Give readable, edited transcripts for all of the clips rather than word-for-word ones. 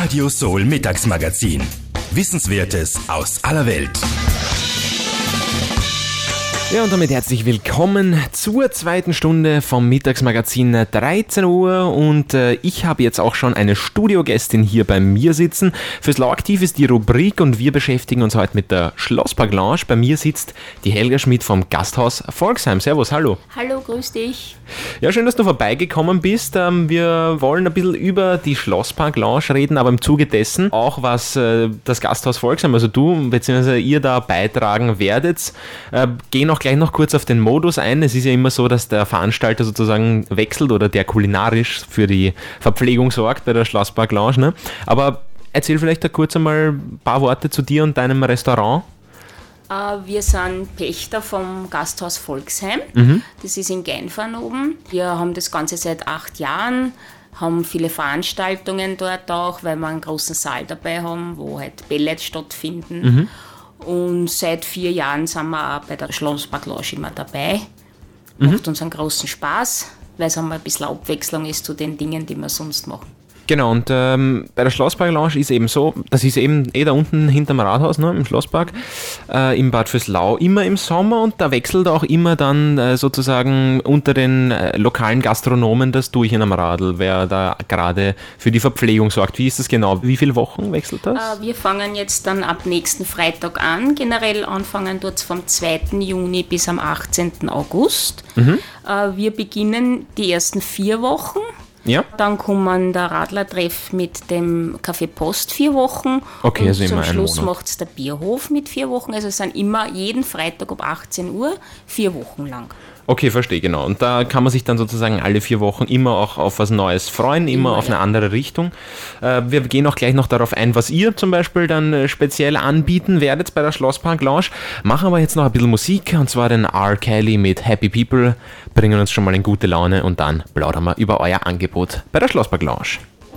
Radio Soul Mittagsmagazin. Wissenswertes aus aller Welt. Ja, und damit herzlich willkommen zur zweiten Stunde vom Mittagsmagazin 13 Uhr und ich habe jetzt auch schon eine Studiogästin hier bei mir sitzen. Fürs Lauaktiv ist die Rubrik und wir beschäftigen uns heute mit der Schlosspark Lounge. Bei mir sitzt die Helga Schmidt vom Gasthaus Volksheim. Servus, hallo. Hallo, grüß dich. Ja, schön, dass du vorbeigekommen bist. Wir wollen ein bisschen über die Schlosspark Lounge reden, aber im Zuge dessen auch, was das Gasthaus Volksheim, also du bzw. ihr da beitragen werdet. Gehen auch gleich noch kurz auf den Modus ein. Es ist ja immer so, dass der Veranstalter sozusagen wechselt oder der kulinarisch für die Verpflegung sorgt bei der Schlosspark Lounge. Ne? Aber erzähl vielleicht kurz einmal ein paar Worte zu dir und deinem Restaurant. Wir sind Pächter vom Gasthaus Volksheim. Das ist in Geinfern oben. Wir haben das Ganze seit 8 Jahren, haben viele Veranstaltungen dort auch, weil wir einen großen Saal dabei haben, wo halt Bälle stattfinden. Und seit 4 Jahren sind wir auch bei der Schlosspark Lounge immer dabei. Macht uns einen großen Spaß, weil es einmal ein bisschen Abwechslung ist zu den Dingen, die wir sonst machen. Genau, und bei der Schlosspark Lounge ist eben so, das ist eben da unten hinterm Rathaus, ne, im Schlosspark, im Bad Vöslau, immer im Sommer, und da wechselt auch immer dann sozusagen unter den lokalen Gastronomen das durch in einem Radl, wer da gerade für die Verpflegung sorgt. Wie ist das genau? Wie viele Wochen wechselt das? Wir fangen jetzt dann ab nächsten Freitag an. Generell anfangen dort vom 2. Juni bis am 18. August. Wir beginnen die ersten 4 Wochen. Ja. Dann kommen der Radlertreff mit dem Café Post 4 Wochen. Okay, und also zum immer Schluss einen Monat. macht es der Bierhof mit 4 Wochen. Also es sind immer jeden Freitag ab 18 Uhr 4 Wochen lang. Okay, verstehe, genau. Und da kann man sich dann sozusagen alle 4 Wochen immer auch auf was Neues freuen, immer auf eine andere Richtung. Wir gehen auch gleich noch darauf ein, was ihr zum Beispiel dann speziell anbieten werdet bei der Schlosspark Lounge. Machen aber jetzt noch ein bisschen Musik, und zwar den R. Kelly mit Happy People, bringen uns schon mal in gute Laune und dann plaudern wir über euer Angebot bei der Schlosspark Lounge.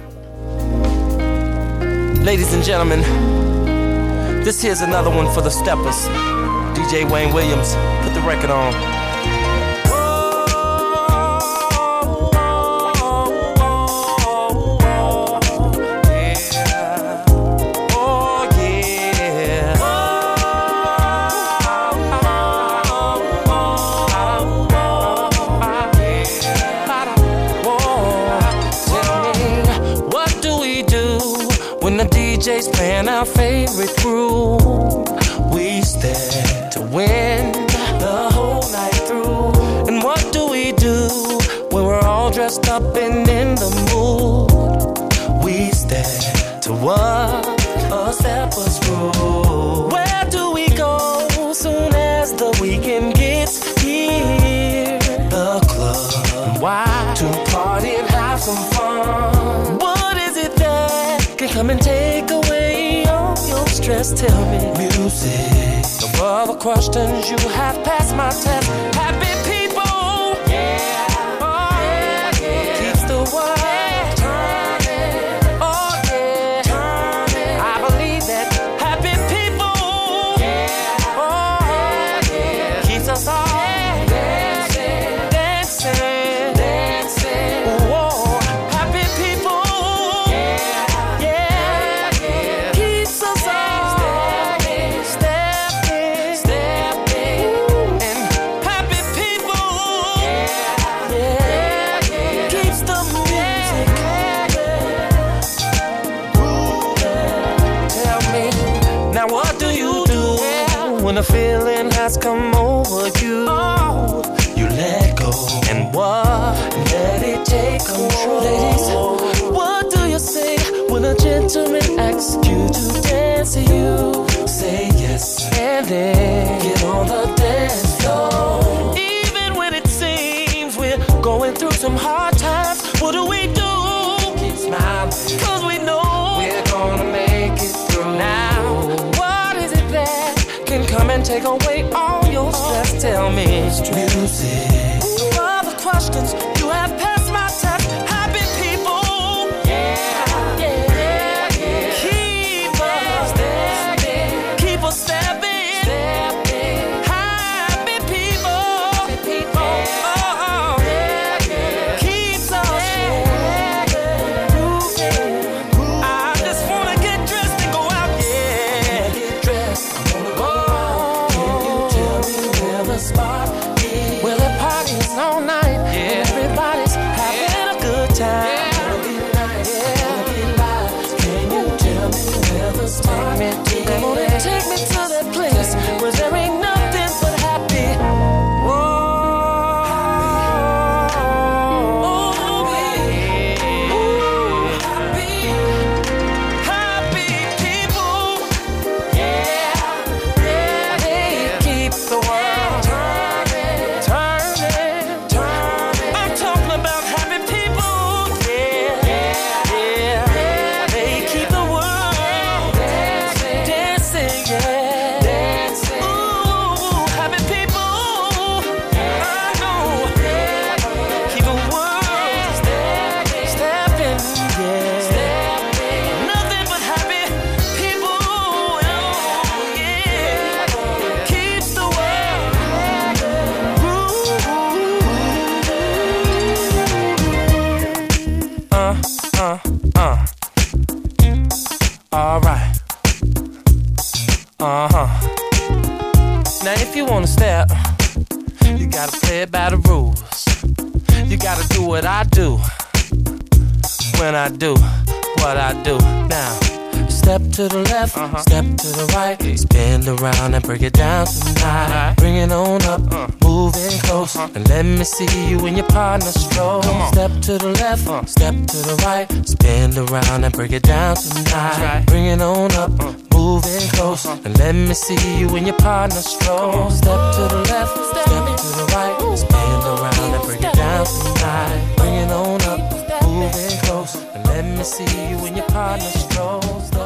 Ladies and gentlemen, this here's another one for the steppers. DJ Wayne Williams, put the record on. DJ's playing our favorite groove. We stand to win the whole night through. And what do we do when we're all dressed up and in the mood? We stand to what a stepper's groove. Where do we go soon as the weekend gets here? The club. Why? To party and have some fun. What is it that can come and take away all your stress? Tell me. Music. No other questions, you have passed my test. Happy people. Yeah. Oh, yeah, yeah. Keeps the world turning. Oh, yeah. Turning. I believe that. Happy people. Yeah. Oh, yeah, yeah. Keeps us all dancing, dancing, dancing. Whoa. Happy people. Yeah, yeah, yeah. Keeps us all stepping, stepping, stepping. And happy people. Yeah, yeah, yeah. Keeps the music moving. Tell me, now what do you do when a feeling has come over you? You let go and what? Let it take control. Ladies, what do you say when a gentleman asks you to dance to you? Say yes and then get on the dance floor. Even when it seems we're going through some hard times, what do? Keep smiling, 'cause we know we're gonna make it through. Now, what is it that can come and take away all your stress? Tell me. Music. All the questions, you have passed my test. Happy people. Yeah, yeah, yeah. Keep us stepping. Keep us stepping. Stepping. Happy people. Happy people. Oh, yeah, yeah. Keeps us moving. I just gotta do what I do when I do what I do. Now, step to the left, step to the right, spin around and break it down tonight. Bring it on up, moving close, and let me see you and your partner stroll. Step to the left, step to the right, spin around and break it down tonight. Bring it on up, moving close, and let me see you and your partner stroll. Step to the left, step to the right, spin around and break it down tonight. Bring it on up, moving close, and let me see you and your partner stroll.